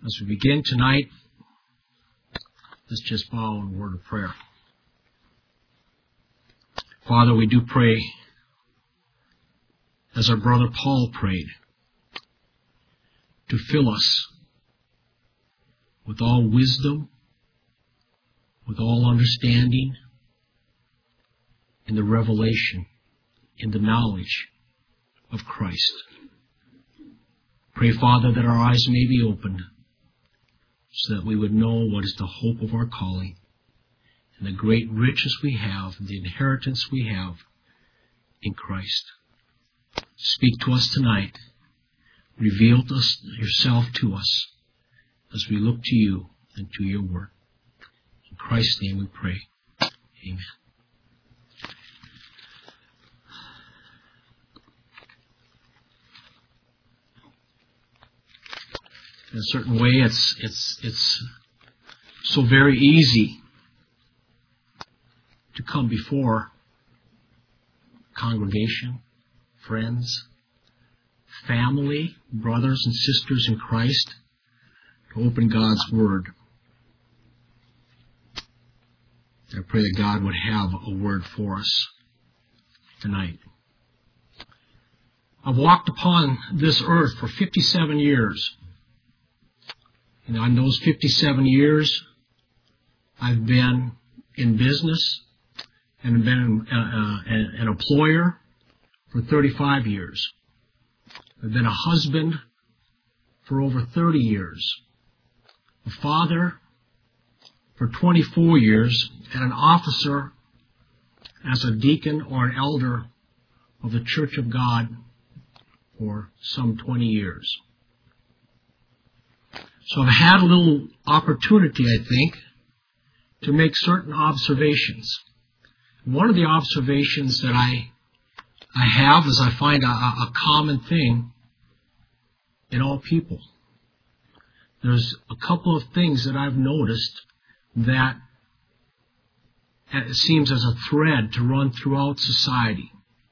As we begin tonight, let's just bow in a word of prayer. Father, we do pray, as our brother Paul prayed, to fill us with all wisdom, with all understanding, in the revelation, in the knowledge of Christ. Pray, Father, that our eyes may be opened, so that we would know what is the hope of our calling and the great riches we have, the inheritance we have in Christ. Speak to us tonight. Reveal yourself to us as we look to you and to your word. In Christ's name we pray. Amen. In a certain way, it's so very easy to come before congregation, friends, family, brothers and sisters in Christ, to open God's Word. I pray that God would have a word for us tonight. I've walked upon this earth for 57 years. And in those 57 years, I've been in business and been an employer for 35 years. I've been a husband for over 30 years, a father for 24 years, and an officer as a deacon or an elder of the Church of God for some 20 years. So I've had a little opportunity, I think, to make certain observations. One of the observations that I have is I find a common thing in all people. There's a couple of things that I've noticed that it seems as a thread to run throughout society.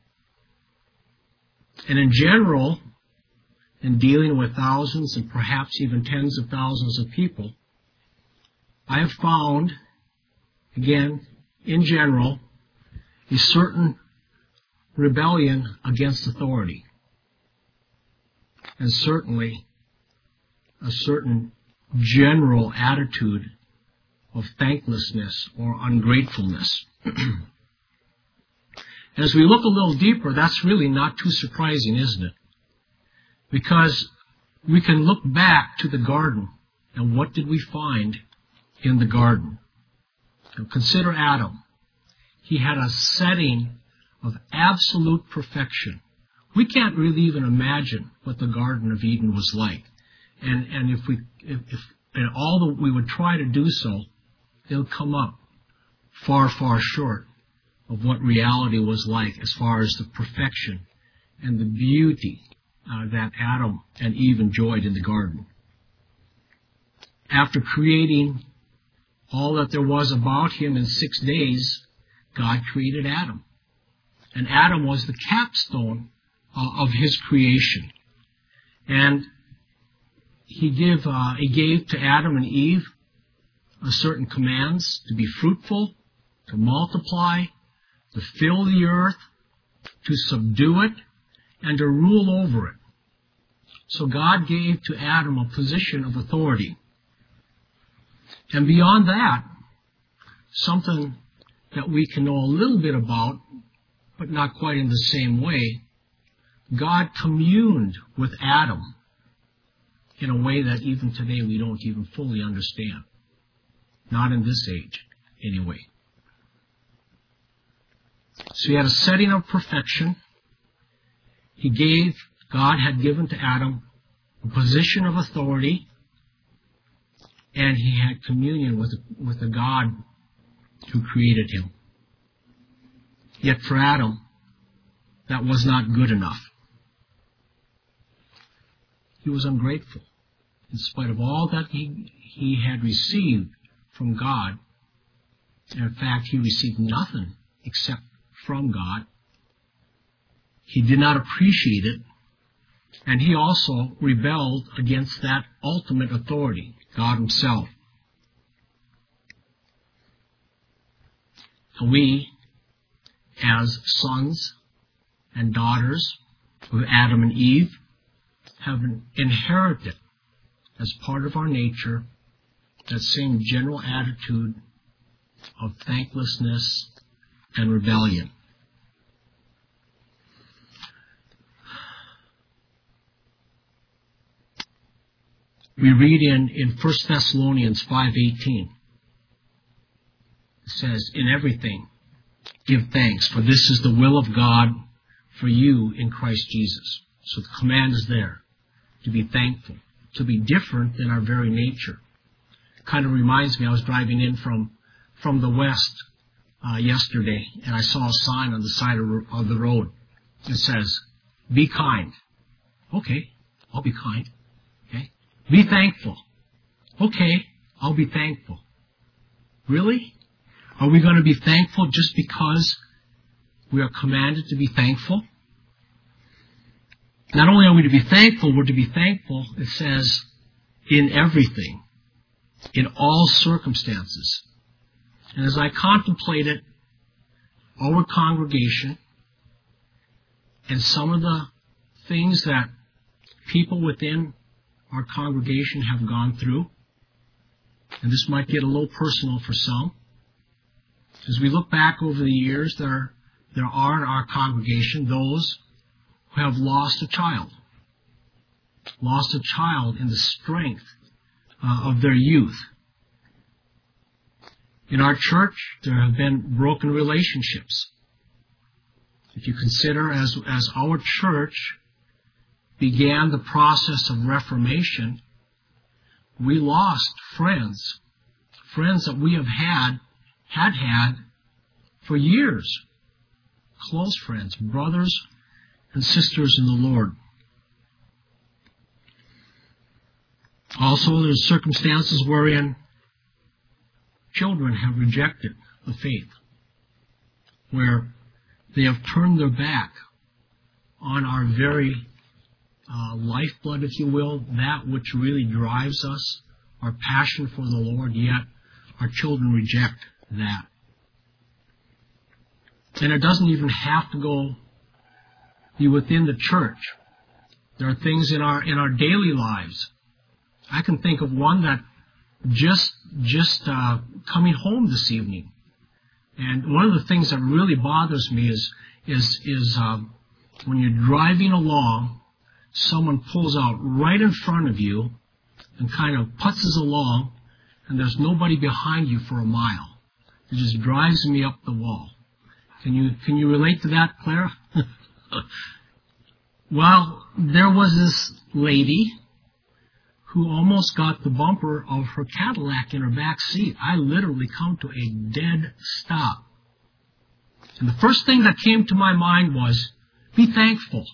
And in general, in dealing with thousands and perhaps even tens of thousands of people, I have found, again, in general, a certain rebellion against authority. And certainly a certain general attitude of thanklessness or ungratefulness. As we look a little deeper, that's really not too surprising, isn't it? Because we can look back to the garden, and what did we find in the garden? Now consider Adam. He had a setting of absolute perfection. We can't really even imagine what the Garden of Eden was like. And if all that we would try to do so, it'll come up far, far short of what reality was like as far as the perfection and the beauty that Adam and Eve enjoyed in the garden. After creating all that there was about him in 6 days, God created Adam. And Adam was the capstone of his creation. And he gave to Adam and Eve certain commands to be fruitful, to multiply, to fill the earth, to subdue it, and to rule over it. So God gave to Adam a position of authority. And beyond that, something that we can know a little bit about, but not quite in the same way, God communed with Adam in a way that even today we don't even fully understand. Not in this age, anyway. So he had a setting of perfection. God had given to Adam a position of authority, and he had communion with the God who created him. Yet for Adam, that was not good enough. He was ungrateful. In spite of all that he had received from God, and in fact, he received nothing except from God. He did not appreciate it, And he also rebelled against that ultimate authority, God himself. And we, as sons and daughters of Adam and Eve, have inherited as part of our nature that same general attitude of thanklessness and rebellion. We read in 1 Thessalonians 5:18, it says, "In everything give thanks, for this is the will of God for you in Christ Jesus." So the command is there, to be thankful, to be different than our very nature. Kind of reminds me, I was driving in from the west yesterday, and I saw a sign on the side of the road. It says, "Be kind." Okay, I'll be kind. Okay. Be thankful. Okay, I'll be thankful. Really? Are we going to be thankful just because we are commanded to be thankful? Not only are we to be thankful, we're to be thankful, it says, in everything, in all circumstances. And as I contemplated our congregation and some of the things that people within our congregation have gone through, and this might get a little personal for some, as we look back over the years, there are in our congregation those who have lost a child in the strength of their youth. In our church, there have been broken relationships. If you consider as our church began the process of Reformation, we lost friends that we have had for years. Close friends, brothers and sisters in the Lord. Also, there's circumstances wherein children have rejected the faith, where they have turned their back on our very lifeblood, if you will, that which really drives us, our passion for the Lord, yet our children reject that. And it doesn't even have to be within the church. There are things in our daily lives. I can think of one that just coming home this evening. And one of the things that really bothers me is when you're driving along, someone pulls out right in front of you and kind of putzes along, and there's nobody behind you for a mile. It just drives me up the wall. Can you relate to that, Claire? Well, there was this lady who almost got the bumper of her Cadillac in her back seat. I literally come to a dead stop. And the first thing that came to my mind was, be thankful.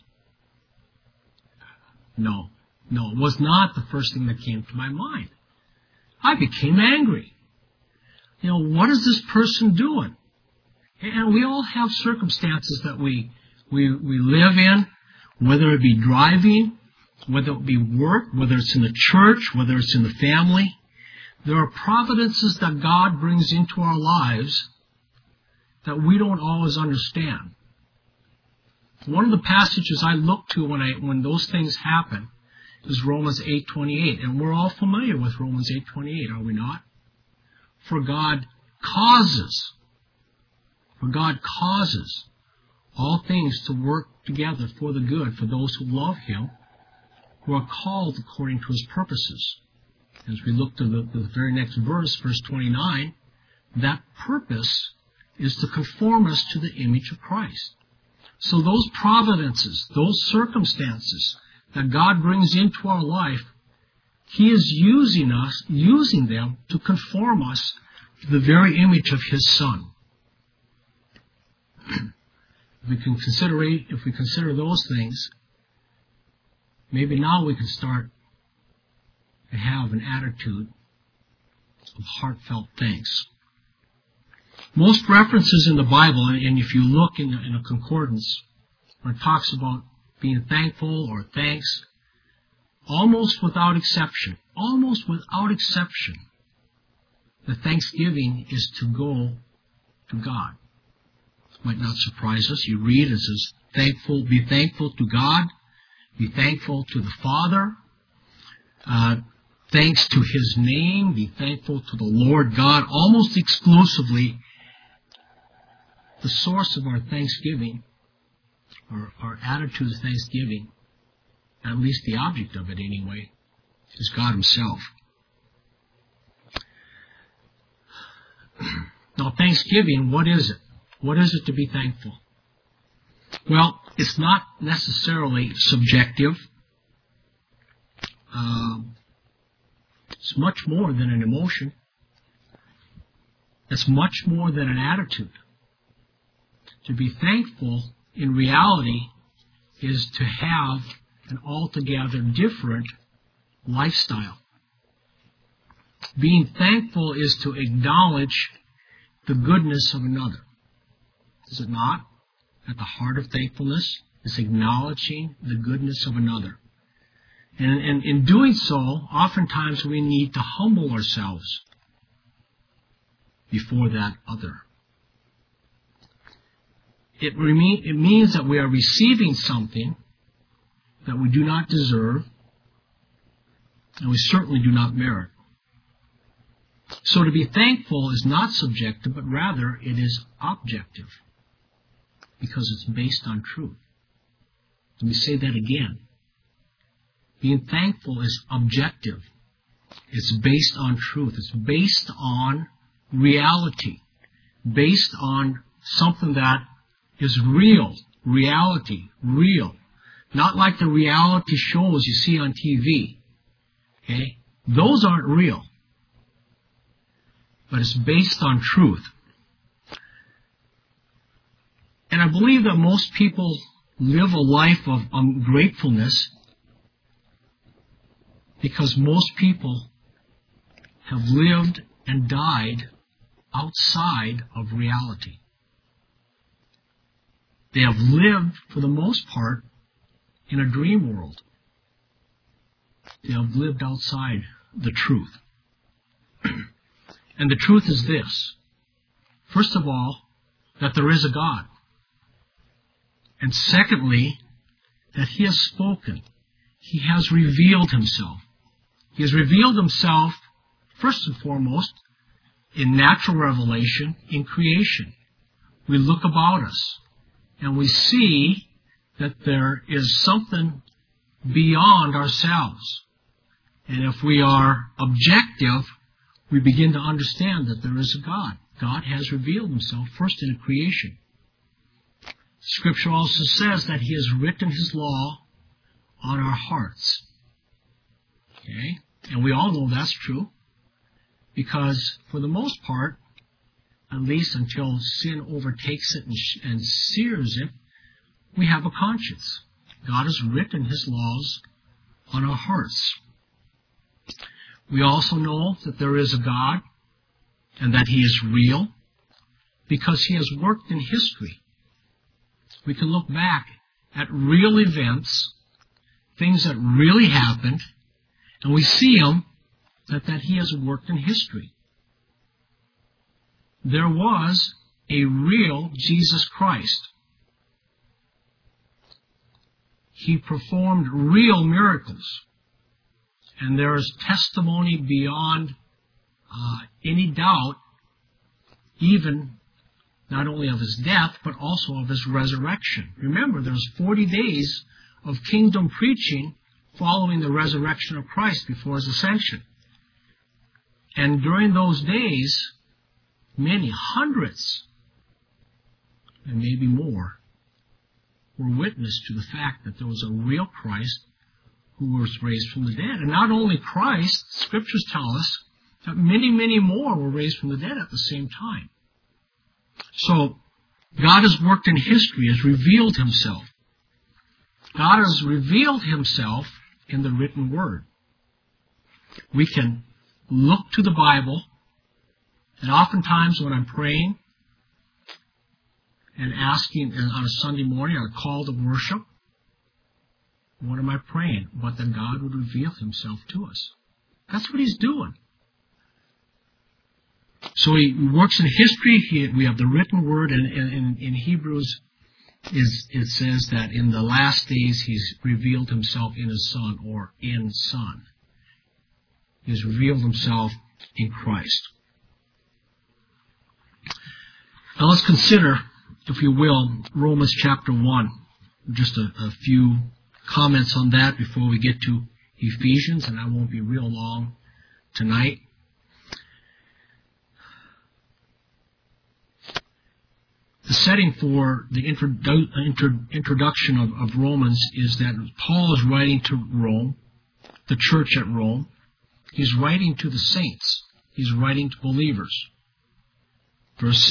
No, it was not the first thing that came to my mind. I became angry. What is this person doing? And we all have circumstances that we live in, whether it be driving, whether it be work, whether it's in the church, whether it's in the family. There are providences that God brings into our lives that we don't always understand. One of the passages I look to when those things happen is Romans 8:28, and we're all familiar with Romans 8:28, are we not? For God causes all things to work together for the good for those who love Him, who are called according to His purposes. As we look to the very next verse, verse 29, that purpose is to conform us to the image of Christ. So those providences, those circumstances that God brings into our life, He is using them to conform us to the very image of His Son. If we consider those things, maybe now we can start to have an attitude of heartfelt thanks. Most references in the Bible, and if you look in a concordance, when it talks about being thankful or thanks, almost without exception, the thanksgiving is to go to God. It might not surprise us. You read, it says, be thankful to God, be thankful to the Father, thanks to His name, be thankful to the Lord God. Almost exclusively, the source of our thanksgiving, or our attitude of thanksgiving, at least the object of it anyway, is God Himself. Now, thanksgiving, what is it? What is it to be thankful? Well, it's not necessarily subjective. It's much more than an emotion. It's much more than an attitude. To be thankful, in reality, is to have an altogether different lifestyle. Being thankful is to acknowledge the goodness of another. Is it not? At the heart of thankfulness is acknowledging the goodness of another. And in doing so, oftentimes we need to humble ourselves before that other. It means that we are receiving something that we do not deserve, and we certainly do not merit. So to be thankful is not subjective, but rather it is objective, because it's based on truth. Let me say that again. Being thankful is objective. It's based on truth. It's based on reality. Based on something that is real. Reality. Real. Not like the reality shows you see on TV. Okay? Those aren't real. But it's based on truth. And I believe that most people live a life of ungratefulness because most people have lived and died outside of reality. They have lived, for the most part, in a dream world. They have lived outside the truth. And the truth is this. First of all, that there is a God. And secondly, that He has spoken. He has revealed Himself. He has revealed Himself, first and foremost, in natural revelation, in creation. We look about us, and we see that there is something beyond ourselves. And if we are objective, we begin to understand that there is a God. God has revealed Himself first in creation. Scripture also says that He has written His law on our hearts. Okay? And we all know that's true, because for the most part, at least until sin overtakes it and sears it, we have a conscience. God has written His laws on our hearts. We also know that there is a God and that He is real because He has worked in history. We can look back at real events, things that really happened, and we see that He has worked in history. There was a real Jesus Christ. He performed real miracles. And there is testimony beyond any doubt, even not only of His death, but also of His resurrection. Remember, there's 40 days of kingdom preaching following the resurrection of Christ before His ascension. And during those days, many, hundreds, and maybe more, were witness to the fact that there was a real Christ who was raised from the dead. And not only Christ, Scriptures tell us that many, many more were raised from the dead at the same time. So, God has worked in history, has revealed Himself. God has revealed Himself in the written Word. We can look to the Bible, and oftentimes when I'm praying and asking on a Sunday morning, on a call to worship, What am I praying? But that God would reveal himself to us. That's what he's doing. So he works in history. We have the written word, and in Hebrews it says that in the last days he's revealed himself in his Son, or in Son. He's revealed himself in Christ. Now let's consider, if you will, Romans chapter 1. Just a few comments on that before we get to Ephesians, and I won't be real long tonight. The setting for the introduction of Romans is that Paul is writing to Rome, the church at Rome. He's writing to the saints. He's writing to believers. Verse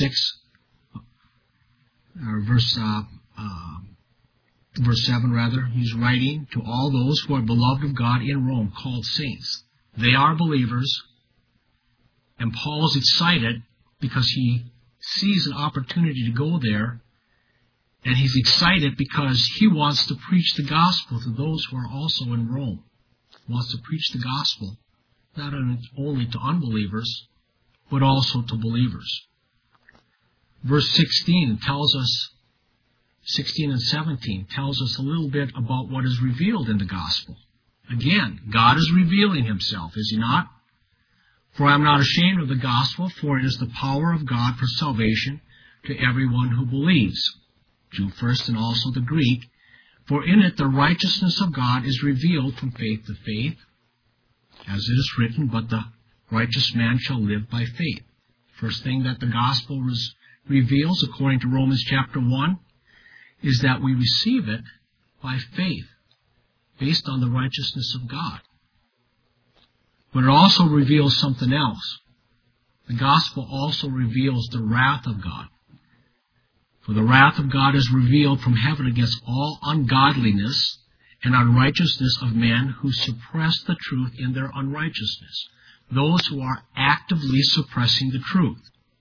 7 rather, he's writing to all those who are beloved of God in Rome, called saints. They are believers, and Paul is excited because he sees an opportunity to go there, and he's excited because he wants to preach the gospel to those who are also in Rome. He wants to preach the gospel not only to unbelievers, but also to believers. Verse 16 tells us, 16 and 17 tells us a little bit about what is revealed in the gospel. Again, God is revealing himself, is he not? For I am not ashamed of the gospel, for it is the power of God for salvation to everyone who believes, Jew first and also the Greek. For in it the righteousness of God is revealed from faith to faith, as it is written, but the righteous man shall live by faith. First thing that the gospel reveals, according to Romans chapter 1, is that we receive it by faith, based on the righteousness of God. But it also reveals something else. The gospel also reveals the wrath of God. For the wrath of God is revealed from heaven against all ungodliness and unrighteousness of men who suppress the truth in their unrighteousness. Those who are actively suppressing the truth.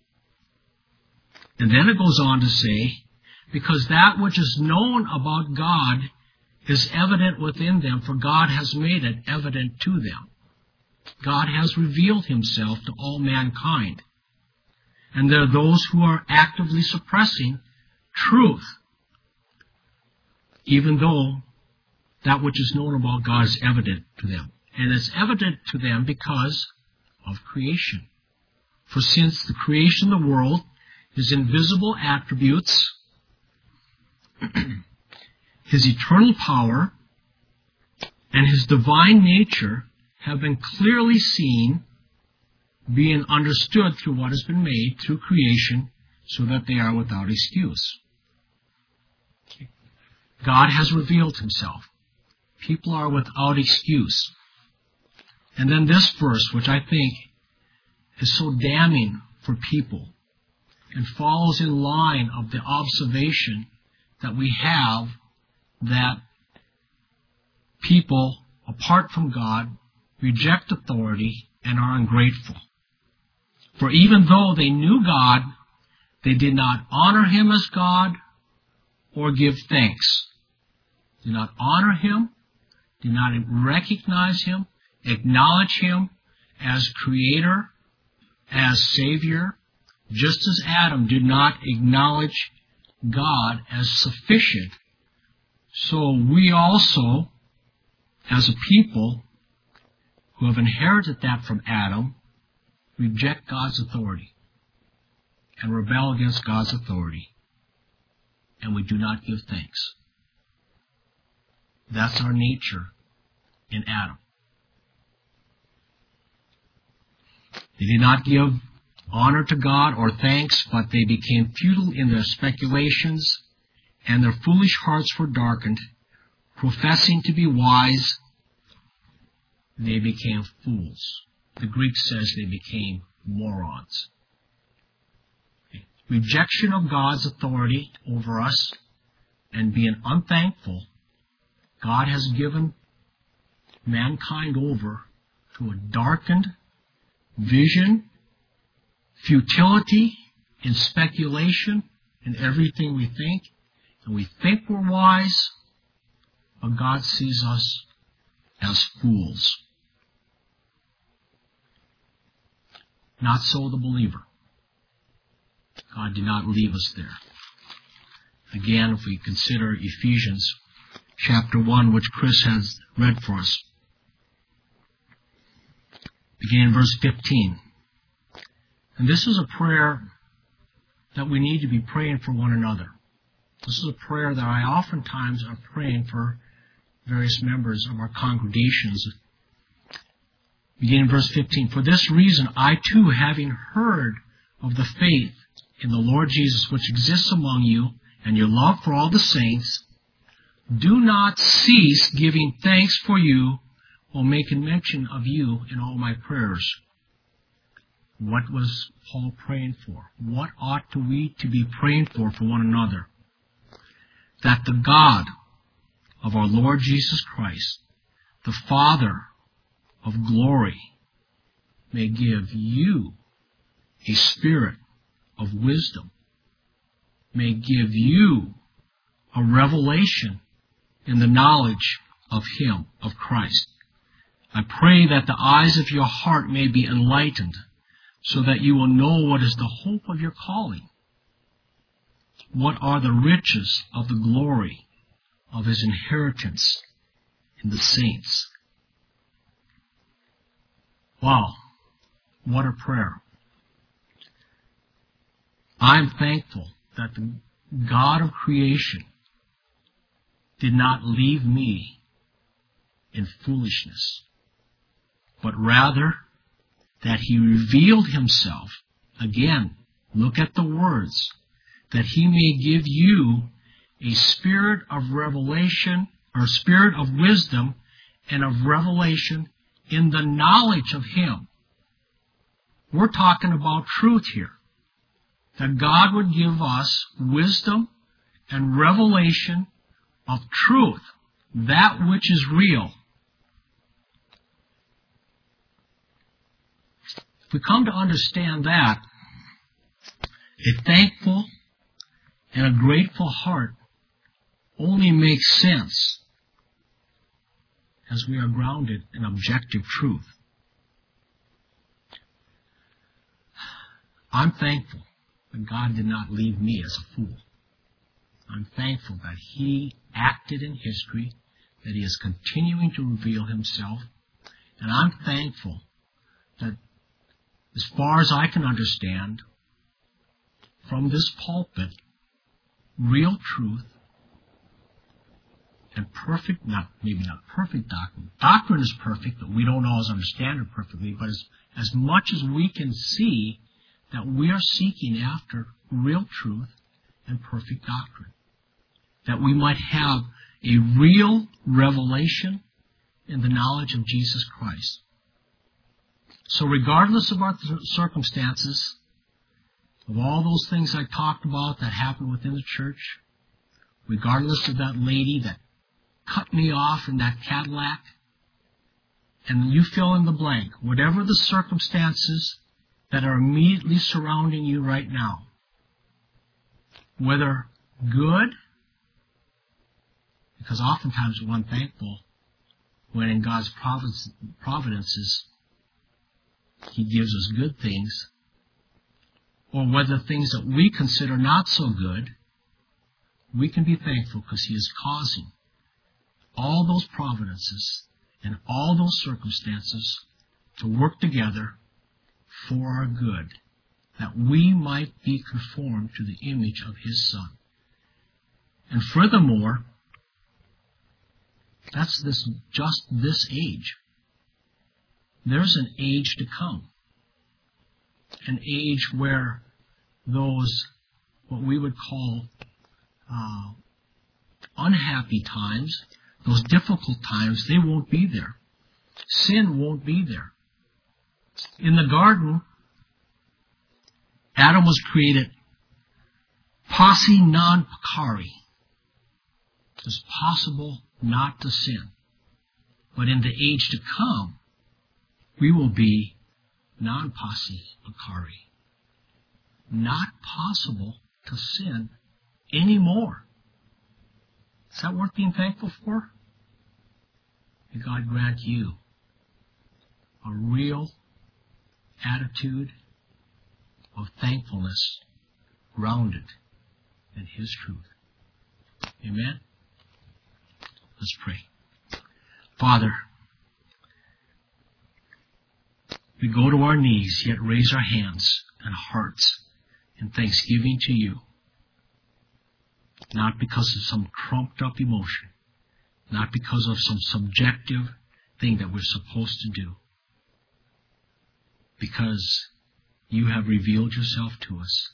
And then it goes on to say, because that which is known about God is evident within them, for God has made it evident to them. God has revealed himself to all mankind. And there are those who are actively suppressing truth, even though that which is known about God is evident to them. And it's evident to them because of creation. For since the creation of the world, his invisible attributes, his eternal power, and his divine nature have been clearly seen, being understood through what has been made through creation, so that they are without excuse. God has revealed himself. People are without excuse. And then this verse, which I think is so damning for people, and falls in line of the observation that we have that people, apart from God, reject authority and are ungrateful. For even though they knew God, they did not honor him as God or give thanks. Did not honor him, did not recognize him, acknowledge him as Creator, as Savior, just as Adam did not acknowledge God as sufficient. So we also, as a people who have inherited that from Adam, reject God's authority and rebel against God's authority, and we do not give thanks. That's our nature in Adam. They did not give honor to God or thanks, but they became futile in their speculations, and their foolish hearts were darkened. Professing to be wise, they became fools. The Greek says they became morons. Rejection of God's authority over us and being unthankful, God has given mankind over to a darkened vision, futility, and speculation in everything we think. And we think we're wise, but God sees us as fools. Not so the believer. God did not leave us there. Again, if we consider Ephesians chapter 1, which Chris has read for us, beginning in verse 15. And this is a prayer that we need to be praying for one another. This is a prayer that I oftentimes am praying for various members of our congregations. Beginning in verse 15. For this reason, I too, having heard of the faith in the Lord Jesus which exists among you, and your love for all the saints, do not cease giving thanks for you, or making mention of you in all my prayers. What was Paul praying for? What ought we to be praying for one another? That the God of our Lord Jesus Christ, the Father of glory, may give you a spirit of wisdom, may give you a revelation in the knowledge of Him, of Christ. I pray that the eyes of your heart may be enlightened, so that you will know what is the hope of your calling. What are the riches of the glory of His inheritance in the saints? Wow, what a prayer. I'm thankful that the God of creation did not leave me in foolishness, but rather that He revealed Himself. Again, look at the words. That He may give you a spirit of revelation, or spirit of wisdom and of revelation in the knowledge of Him. We're talking about truth here. That God would give us wisdom and revelation of truth, that which is real. If we come to understand that, a thankful and a grateful heart only makes sense as we are grounded in objective truth. I'm thankful that God did not leave me as a fool. I'm thankful that He acted in history, that He is continuing to reveal Himself, and I'm thankful that as far as I can understand, from this pulpit, real truth and perfect, maybe not perfect doctrine. Doctrine is perfect, but we don't always understand it perfectly, but as much as we can see that we are seeking after real truth and perfect doctrine. That we might have a real revelation in the knowledge of Jesus Christ. So regardless of our circumstances, of all those things I talked about that happened within the church, regardless of that lady that cut me off in that Cadillac, and you fill in the blank, whatever the circumstances that are immediately surrounding you right now, whether good, because oftentimes we're unthankful when in God's providences He gives us good things, or whether things that we consider not so good, we can be thankful because He is causing all those providences and all those circumstances to work together for our good, that we might be conformed to the image of His Son. And furthermore, that's just this age. There's an age to come. An age where those, what we would call unhappy times, those difficult times, they won't be there. Sin won't be there. In the garden, Adam was created posse non peccari. It's possible not to sin. But in the age to come, we will be non posse peccari. Not possible to sin anymore. Is that worth being thankful for? May God grant you a real attitude of thankfulness grounded in His truth. Amen? Let's pray. Father, we go to our knees, yet raise our hands and hearts in thanksgiving to you, not because of some trumped-up emotion, not because of some subjective thing that we're supposed to do, because you have revealed yourself to us.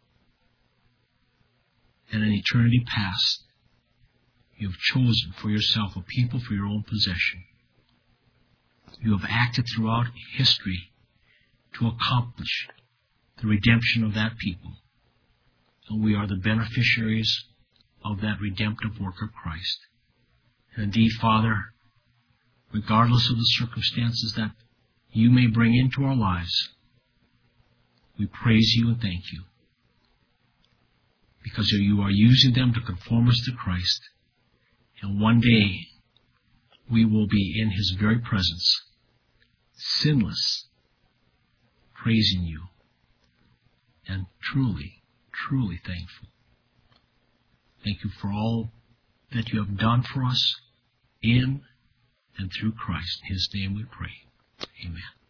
And in eternity past, you have chosen for yourself a people for your own possession. You have acted throughout history to accomplish the redemption of that people. And we are the beneficiaries of that redemptive work of Christ. And indeed, Father, regardless of the circumstances that you may bring into our lives, we praise you and thank you, because you are using them to conform us to Christ. And one day we will be in His very presence, sinless, praising you, and truly, truly thankful. Thank you for all that you have done for us in and through Christ. In His name we pray. Amen.